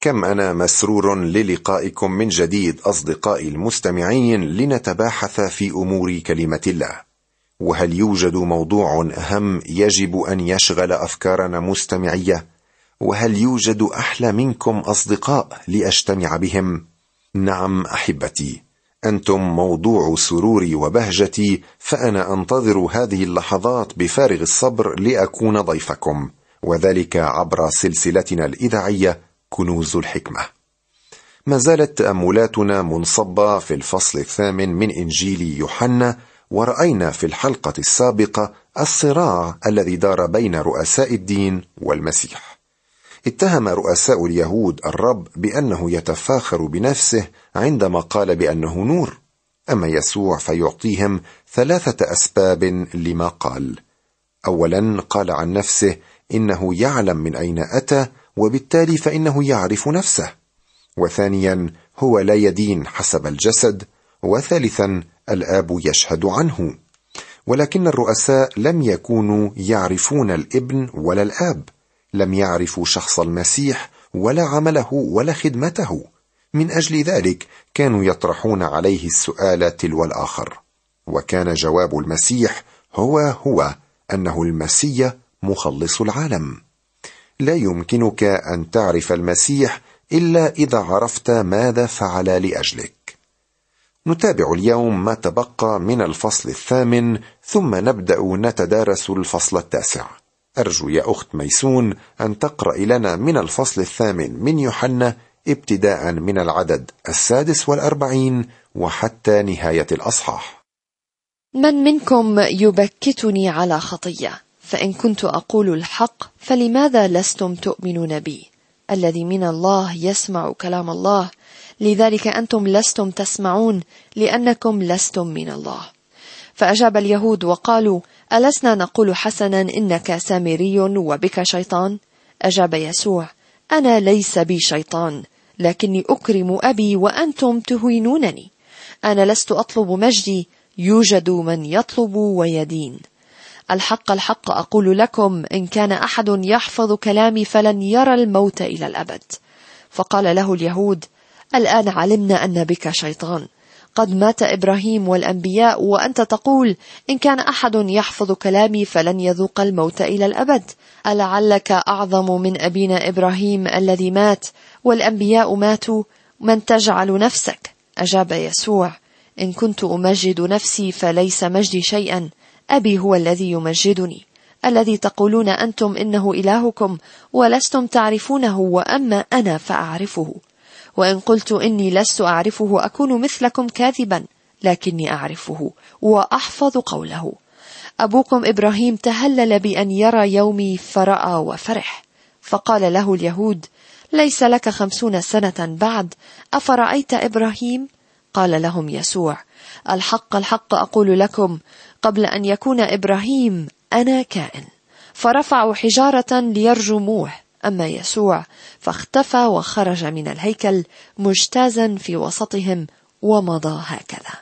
كم أنا مسرور للقائكم من جديد أصدقائي المستمعين لنتباحث في أمور كلمة الله. وهل يوجد موضوع أهم يجب أن يشغل أفكارنا مستمعية؟ وهل يوجد أحلى منكم أصدقاء لأجتمع بهم؟ نعم أحبتي، أنتم موضوع سروري وبهجتي، فأنا أنتظر هذه اللحظات بفارغ الصبر لأكون ضيفكم، وذلك عبر سلسلتنا الإذاعية كنوز الحكمة. ما زالت تأملاتنا منصبة في الفصل 8 من إنجيل يوحنا، ورأينا في الحلقة السابقة الصراع الذي دار بين رؤساء الدين والمسيح. اتهم رؤساء اليهود الرب بأنه يتفاخر بنفسه عندما قال بأنه نور، أما يسوع فيعطيهم 3 أسباب لما قال. أولا، قال عن نفسه إنه يعلم من أين أتى، وبالتالي فإنه يعرف نفسه. وثانيا، هو لا يدين حسب الجسد. وثالثا، الآب يشهد عنه. ولكن الرؤساء لم يكونوا يعرفون الابن ولا الآب، لم يعرفوا شخص المسيح ولا عمله ولا خدمته. من أجل ذلك كانوا يطرحون عليه السؤال تلو الآخر، وكان جواب المسيح هو أنه المسيح مخلص العالم. لا يمكنك أن تعرف المسيح إلا إذا عرفت ماذا فعل لأجلك. نتابع اليوم ما تبقى من الفصل 8، ثم نبدأ نتدارس الفصل 9. أرجو يا أخت ميسون أن تقرأ لنا من الفصل 8 من يوحنا ابتداء من العدد 46 وحتى نهاية الأصحاح. من منكم يبكتني على خطية؟ فإن كنت أقول الحق فلماذا لستم تؤمنون بي؟ الذي من الله يسمع كلام الله، لذلك أنتم لستم تسمعون لأنكم لستم من الله. فأجاب اليهود وقالوا: ألسنا نقول حسنا إنك سامري وبك شيطان؟ أجاب يسوع: أنا ليس بي شيطان، لكني أكرم أبي وأنتم تهينونني. أنا لست أطلب مجدي، يوجد من يطلب ويدين. الحق الحق أقول لكم، إن كان أحد يحفظ كلامي فلن يرى الموت إلى الأبد. فقال له اليهود: الآن علمنا أن بك شيطان، قد مات إبراهيم والأنبياء وأنت تقول إن كان أحد يحفظ كلامي فلن يذوق الموت إلى الأبد. ألعلك أعظم من أبينا إبراهيم الذي مات والأنبياء ماتوا؟ من تجعل نفسك؟ أجاب يسوع: إن كنت أمجد نفسي فليس مجدي شيئا، أبي هو الذي يمجدني، الذي تقولون أنتم إنه إلهكم ولستم تعرفونه، وأما أنا فأعرفه. وإن قلت إني لست أعرفه أكون مثلكم كاذبا، لكني أعرفه وأحفظ قوله. أبوكم إبراهيم تهلل بأن يرى يومي فرأى وفرح. فقال له اليهود: ليس لك 50 سنة بعد، أفرأيت إبراهيم؟ قال لهم يسوع: الحق الحق أقول لكم، قبل أن يكون إبراهيم أنا كائن. فرفعوا حجارة ليرجموه، أما يسوع فاختفى وخرج من الهيكل مجتازا في وسطهم ومضى هكذا.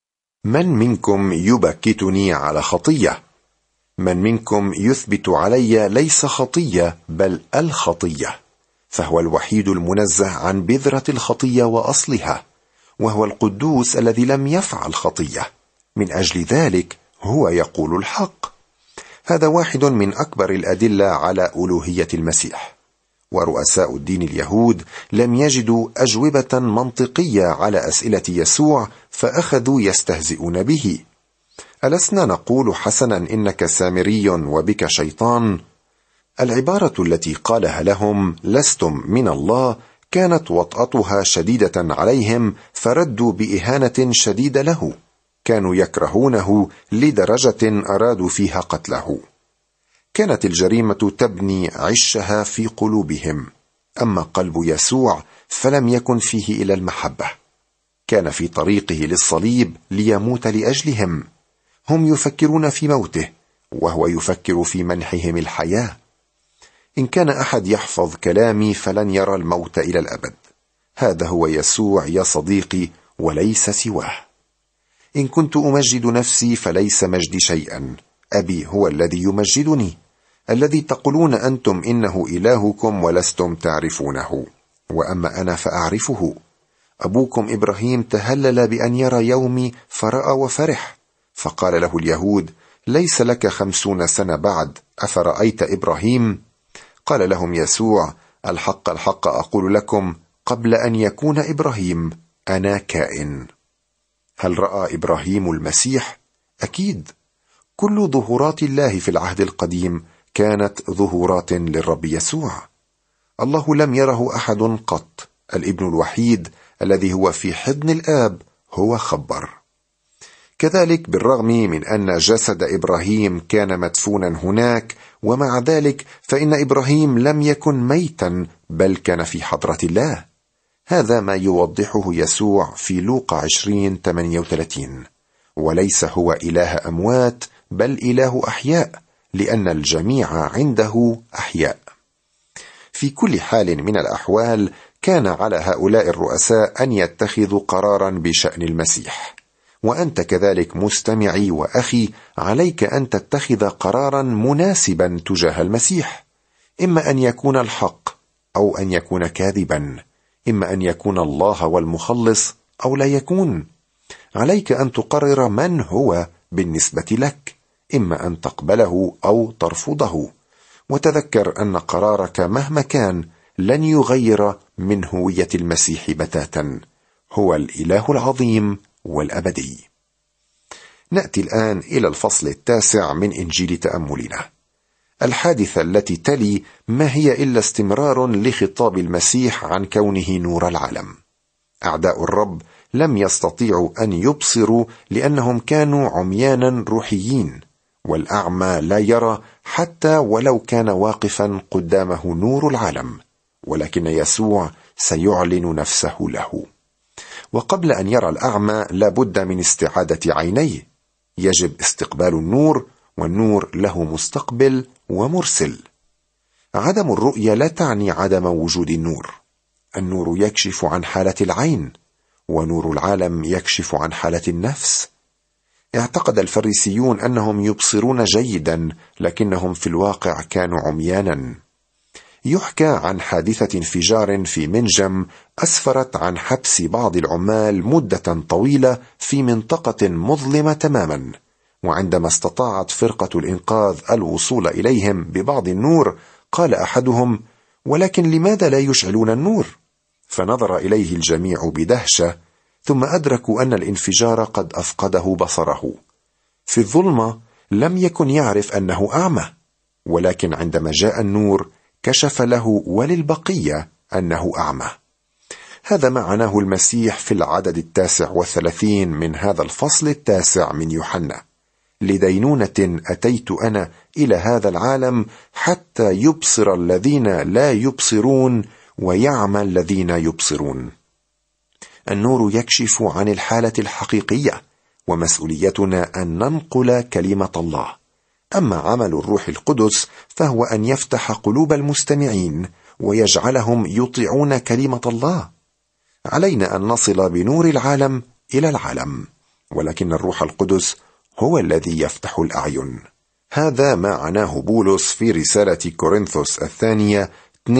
من منكم يبكتني على خطية؟ من منكم يثبت علي ليس خطية بل الخطية، فهو الوحيد المنزه عن بذرة الخطية وأصلها، وهو القدوس الذي لم يفعل خطية. من أجل ذلك هو يقول الحق. هذا واحد من أكبر الأدلة على ألوهية المسيح. ورؤساء الدين اليهود لم يجدوا أجوبة منطقية على أسئلة يسوع، فأخذوا يستهزئون به. ألسنا نقول حسنا إنك سامري وبك شيطان؟ العبارة التي قالها لهم لستم من الله كانت وطأتها شديدة عليهم، فردوا بإهانة شديدة له. كانوا يكرهونه لدرجة أرادوا فيها قتله. كانت الجريمة تبني عشها في قلوبهم، أما قلب يسوع فلم يكن فيه إلا المحبة. كان في طريقه للصليب ليموت لأجلهم. هم يفكرون في موته، وهو يفكر في منحهم الحياة. إن كان أحد يحفظ كلامي فلن يرى الموت إلى الأبد. هذا هو يسوع يا صديقي، وليس سواه. إن كنت أمجد نفسي فليس مجدي شيئا، أبي هو الذي يمجدني، الذي تقولون أنتم إنه إلهكم ولستم تعرفونه. وأما أنا فأعرفه. أبوكم إبراهيم تهلل بأن يرى يومي فرأى وفرح. فقال له اليهود: ليس لك 50 سنة بعد، أفرأيت إبراهيم؟ قال لهم يسوع: الحق الحق أقول لكم، قبل أن يكون إبراهيم أنا كائن. هل رأى إبراهيم المسيح؟ أكيد. كل ظهورات الله في العهد القديم كانت ظهورات للرب يسوع. الله لم يره أحد قط. الابن الوحيد الذي هو في حضن الآب هو خبر. كذلك بالرغم من أن جسد إبراهيم كان مدفونا هناك، ومع ذلك فإن إبراهيم لم يكن ميتا، بل كان في حضرة الله. هذا ما يوضحه يسوع في لوقا 20:38. وليس هو إله أموات، بل إله أحياء، لأن الجميع عنده أحياء. في كل حال من الأحوال كان على هؤلاء الرؤساء أن يتخذوا قرارا بشأن المسيح. وأنت كذلك مستمعي وأخي، عليك أن تتخذ قرارا مناسبا تجاه المسيح، إما أن يكون الحق أو أن يكون كاذبا، إما أن يكون الله والمخلص أو لا يكون. عليك أن تقرر من هو بالنسبة لك، إما أن تقبله أو ترفضه. وتذكر أن قرارك مهما كان لن يغير من هوية المسيح بتاتا. هو الإله العظيم والأبدي. نأتي الآن إلى الفصل 9 من إنجيل تأملنا. الحادثة التي تلي ما هي إلا استمرار لخطاب المسيح عن كونه نور العالم. أعداء الرب لم يستطيعوا أن يبصروا لأنهم كانوا عميانا روحيين، والأعمى لا يرى حتى ولو كان واقفا قدامه نور العالم، ولكن يسوع سيعلن نفسه له. وقبل أن يرى الأعمى لابد من استعادة عينيه. يجب استقبال النور، والنور له مستقبل ومرسل. عدم الرؤية لا تعني عدم وجود النور. النور يكشف عن حالة العين، ونور العالم يكشف عن حالة النفس. اعتقد الفريسيون أنهم يبصرون جيدا، لكنهم في الواقع كانوا عميانا. يحكى عن حادثة انفجار في منجم أسفرت عن حبس بعض العمال مدة طويلة في منطقة مظلمة تماما، وعندما استطاعت فرقة الإنقاذ الوصول إليهم ببعض النور، قال أحدهم: ولكن لماذا لا يشعلون النور؟ فنظر إليه الجميع بدهشة، ثم أدركوا أن الانفجار قد أفقده بصره. في الظلمة لم يكن يعرف أنه أعمى، ولكن عندما جاء النور كشف له وللبقية أنه أعمى. هذا ما عناه المسيح في العدد 39 من هذا الفصل 9 من يوحنا: لدينونة أتيت أنا إلى هذا العالم حتى يبصر الذين لا يبصرون ويعمى الذين يبصرون. النور يكشف عن الحالة الحقيقية، ومسؤوليتنا أن ننقل كلمة الله. أما عمل الروح القدس فهو أن يفتح قلوب المستمعين ويجعلهم يطيعون كلمة الله. علينا أن نصل بنور العالم إلى العالم، ولكن الروح القدس هو الذي يفتح الأعين. هذا ما عناه بولس في رسالة كورنثوس الثانية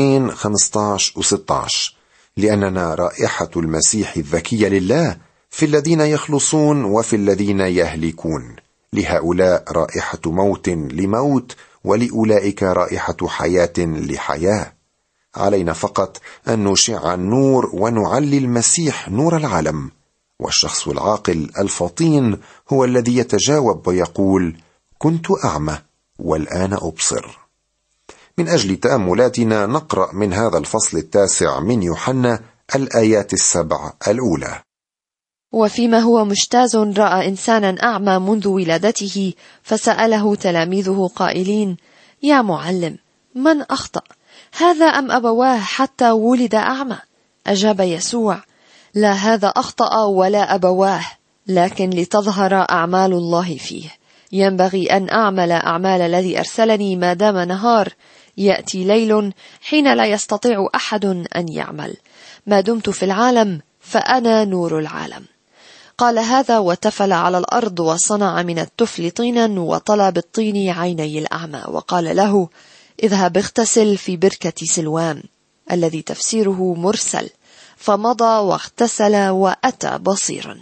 2:15-16: لأننا رائحة المسيح الذكية لله في الذين يخلصون وفي الذين يهلكون. لهؤلاء رائحة موت لموت، ولأولئك رائحة حياة لحياة. علينا فقط أن نشع النور ونعلي المسيح نور العالم. والشخص العاقل الفطين هو الذي يتجاوب ويقول: كنت أعمى والآن أبصر. من أجل تأملاتنا نقرأ من هذا الفصل 9 من يوحنا الآيات 7 الأولى: وفيما هو مجتاز رأى إنسانا أعمى منذ ولادته، فسأله تلاميذه قائلين: يا معلم، من أخطأ، هذا أم أبواه حتى ولد أعمى؟ أجاب يسوع: لا هذا أخطأ ولا أبواه، لكن لتظهر أعمال الله فيه. ينبغي أن أعمل أعمال الذي أرسلني ما دام نهار. يأتي ليل حين لا يستطيع أحد أن يعمل. ما دمت في العالم فأنا نور العالم. قال هذا وتفل على الأرض، وصنع من التفل طينا، وطلى بالطين عيني الأعمى، وقال له: اذهب اغتسل في بركة سلوام. الذي تفسيره مرسل، فمضى واغتسل وأتى بصيرا.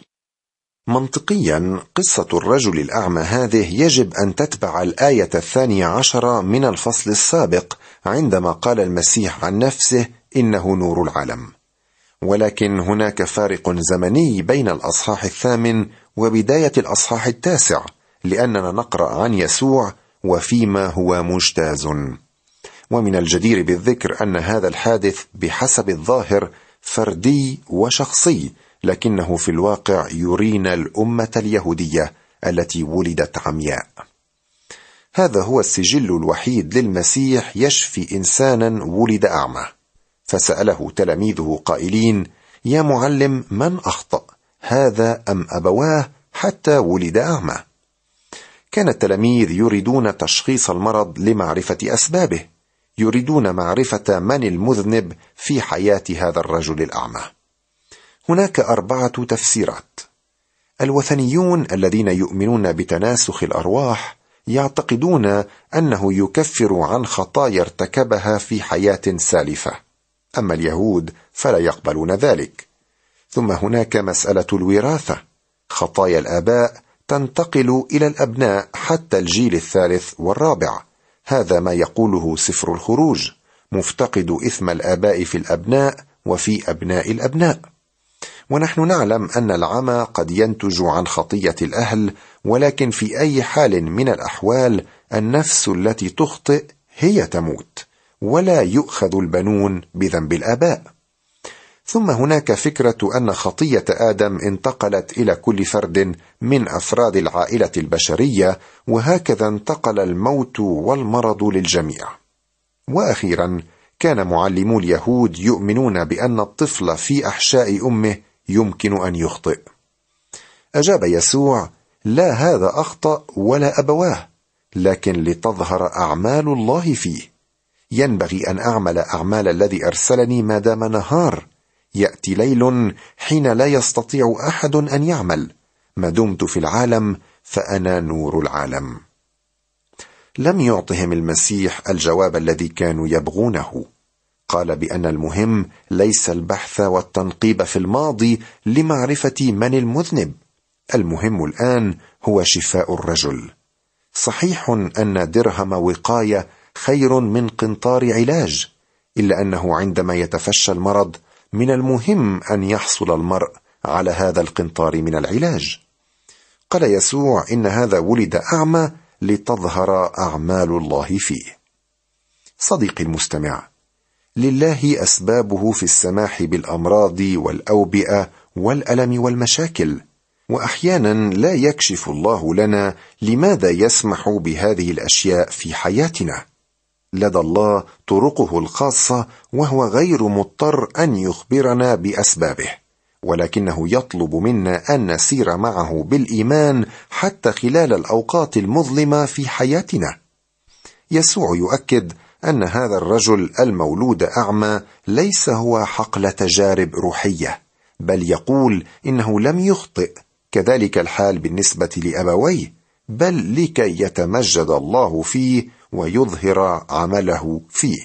منطقيا قصة الرجل الأعمى هذه يجب أن تتبع الآية 12 من الفصل السابق عندما قال المسيح عن نفسه إنه نور العالم. ولكن هناك فارق زمني بين الأصحاح 8 وبداية الأصحاح 9، لأننا نقرأ عن يسوع وفيما هو مجتاز. ومن الجدير بالذكر أن هذا الحادث بحسب الظاهر فردي وشخصي، لكنه في الواقع يرينا الأمة اليهودية التي ولدت عمياء. هذا هو السجل الوحيد للمسيح يشفي إنسانا ولد أعمى. فسأله تلاميذه قائلين: يا معلم، من أخطأ، هذا أم أبواه حتى ولد أعمى؟ كان التلاميذ يريدون تشخيص المرض لمعرفة أسبابه، يريدون معرفة من المذنب في حياة هذا الرجل الأعمى. هناك 4 تفسيرات. الوثنيون الذين يؤمنون بتناسخ الأرواح يعتقدون أنه يكفر عن خطايا ارتكبها في حياة سالفة، أما اليهود فلا يقبلون ذلك. ثم هناك مسألة الوراثة، خطايا الآباء تنتقل إلى الأبناء حتى الجيل 3 والرابع. هذا ما يقوله سفر الخروج: مفتقد إثم الآباء في الأبناء وفي أبناء الأبناء. ونحن نعلم أن العمى قد ينتج عن خطية الأهل، ولكن في أي حال من الأحوال النفس التي تخطئ هي تموت، ولا يؤخذ البنون بذنب الآباء. ثم هناك فكرة أن خطية آدم انتقلت إلى كل فرد من أفراد العائلة البشرية، وهكذا انتقل الموت والمرض للجميع. وأخيرا كان معلمو اليهود يؤمنون بأن الطفل في أحشاء أمه يمكن أن يخطئ. أجاب يسوع: لا هذا أخطأ ولا أبواه، لكن لتظهر أعمال الله فيه. ينبغي أن أعمل أعمال الذي أرسلني ما دام نهار، يأتي ليل حين لا يستطيع أحد أن يعمل. ما دمت في العالم فأنا نور العالم. لم يعطهم المسيح الجواب الذي كانوا يبغونه. قال بأن المهم ليس البحث والتنقيب في الماضي لمعرفة من المذنب، المهم الآن هو شفاء الرجل. صحيح أن درهم وقاية خير من قنطار علاج، إلا أنه عندما يتفشى المرض من المهم أن يحصل المرء على هذا القنطار من العلاج. قال يسوع: إن هذا ولد أعمى لتظهر أعمال الله فيه. صديقي المستمع، لله أسبابه في السماح بالأمراض والأوبئة والألم والمشاكل، وأحيانا لا يكشف الله لنا لماذا يسمح بهذه الأشياء في حياتنا. لدى الله طرقه الخاصة، وهو غير مضطر أن يخبرنا بأسبابه، ولكنه يطلب منا أن نسير معه بالإيمان حتى خلال الأوقات المظلمة في حياتنا. يسوع يؤكد أن هذا الرجل المولود أعمى ليس هو حقل تجارب روحية، بل يقول إنه لم يخطئ. كذلك الحال بالنسبة لأبويه، بل لكي يتمجد الله فيه ويظهر عمله فيه.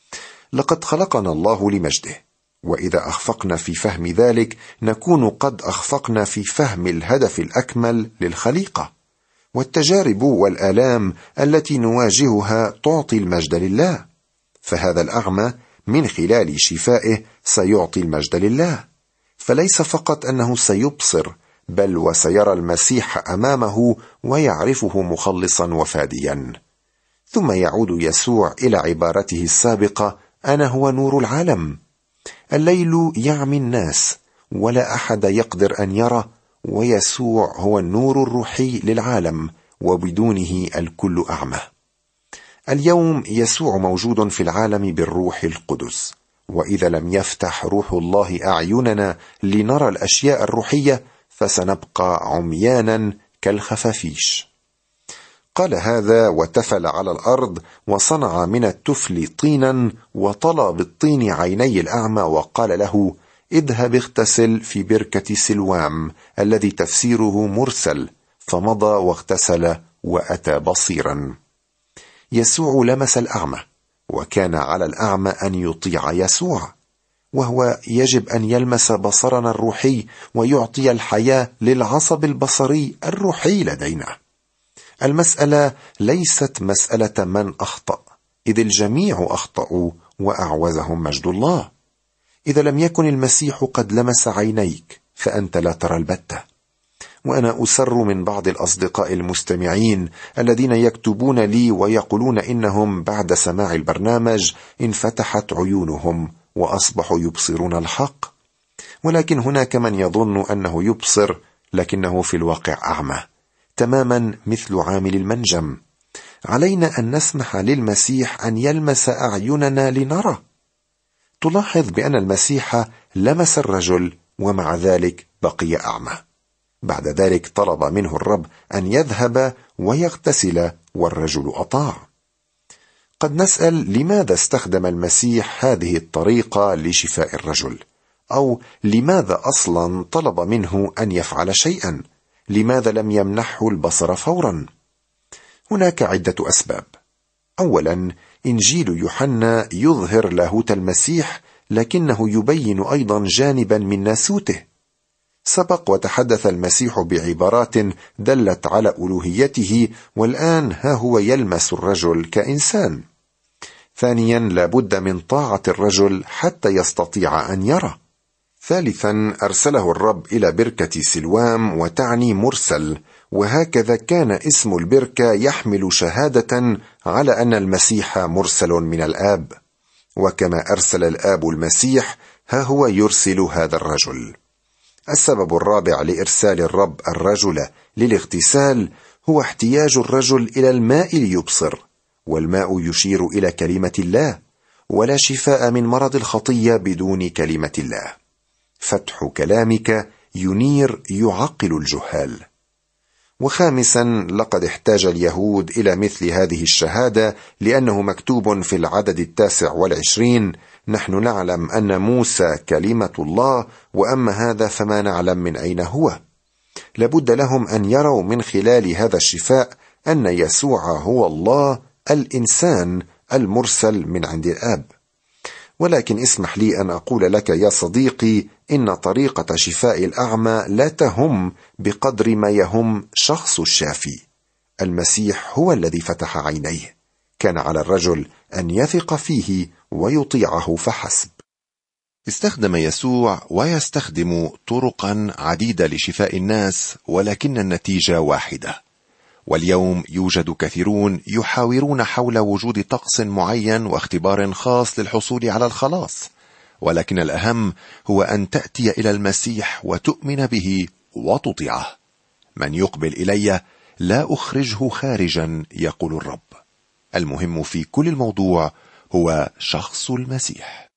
لقد خلقنا الله لمجده، وإذا أخفقنا في فهم ذلك نكون قد أخفقنا في فهم الهدف الأكمل للخليقة. والتجارب والآلام التي نواجهها تعطي المجد لله، فهذا الأعمى من خلال شفائه سيعطي المجد لله. فليس فقط أنه سيبصر، بل وسيرى المسيح أمامه ويعرفه مخلصا وفاديا. ثم يعود يسوع إلى عبارته السابقة: أنا هو نور العالم. الليل يعمي الناس ولا أحد يقدر أن يرى، ويسوع هو النور الروحي للعالم، وبدونه الكل أعمى. اليوم يسوع موجود في العالم بالروح القدس، وإذا لم يفتح روح الله أعيننا لنرى الأشياء الروحية فسنبقى عميانا كالخفافيش. قال هذا وتفل على الأرض، وصنع من التفل طينا، وطلى بالطين عيني الأعمى، وقال له: اذهب اغتسل في بركة سلوام، الذي تفسيره مرسل. فمضى واغتسل وأتى بصيرا. يسوع لمس الأعمى، وكان على الأعمى أن يطيع يسوع، وهو يجب أن يلمس بصرنا الروحي ويعطي الحياة للعصب البصري الروحي لدينا. المسألة ليست مسألة من أخطأ، إذ الجميع أخطأوا وأعوزهم مجد الله. إذا لم يكن المسيح قد لمس عينيك فأنت لا ترى البتة. وأنا أسر من بعض الأصدقاء المستمعين الذين يكتبون لي ويقولون إنهم بعد سماع البرنامج انفتحت عيونهم وأصبحوا يبصرون الحق، ولكن هناك من يظن أنه يبصر لكنه في الواقع أعمى، تماما مثل عامل المنجم. علينا أن نسمح للمسيح أن يلمس أعيننا لنرى. تلاحظ بأن المسيح لمس الرجل ومع ذلك بقي أعمى. بعد ذلك طلب منه الرب أن يذهب ويغتسل والرجل أطاع. قد نسأل لماذا استخدم المسيح هذه الطريقة لشفاء الرجل؟ أو لماذا أصلا طلب منه أن يفعل شيئا؟ لماذا لم يمنحه البصر فورا؟ هناك عدة أسباب. أولا، إنجيل يوحنا يظهر لاهوت المسيح لكنه يبين أيضا جانبا من ناسوته. سبق وتحدث المسيح بعبارات دلت على ألوهيته، والآن ها هو يلمس الرجل كإنسان. ثانيا، لابد من طاعة الرجل حتى يستطيع أن يرى. ثالثا، أرسله الرب إلى بركة سلوام وتعني مرسل، وهكذا كان اسم البركة يحمل شهادة على أن المسيح مرسل من الآب، وكما أرسل الآب المسيح ها هو يرسل هذا الرجل. السبب الرابع لإرسال الرب الرجل للاغتسال هو احتياج الرجل إلى الماء ليبصر، والماء يشير إلى كلمة الله، ولا شفاء من مرض الخطية بدون كلمة الله. فتح كلامك ينير يعقل الجهال. وخامسا، لقد احتاج اليهود إلى مثل هذه الشهادة لأنه مكتوب في العدد 29: نحن نعلم أن موسى كلمة الله، وأما هذا فما نعلم من أين هو. لابد لهم أن يروا من خلال هذا الشفاء أن يسوع هو الله الإنسان المرسل من عند الآب. ولكن اسمح لي أن أقول لك يا صديقي إن طريقة شفاء الأعمى لا تهم بقدر ما يهم شخص الشافي. المسيح هو الذي فتح عينيه، كان على الرجل أن يثق فيه ويطيعه فحسب. استخدم يسوع ويستخدم طرقا عديدة لشفاء الناس، ولكن النتيجة واحدة. واليوم يوجد كثيرون يحاورون حول وجود طقس معين واختبار خاص للحصول على الخلاص، ولكن الأهم هو أن تأتي إلى المسيح وتؤمن به وتطيعه. من يقبل إلي لا أخرجه خارجا، يقول الرب. المهم في كل الموضوع هو شخص المسيح.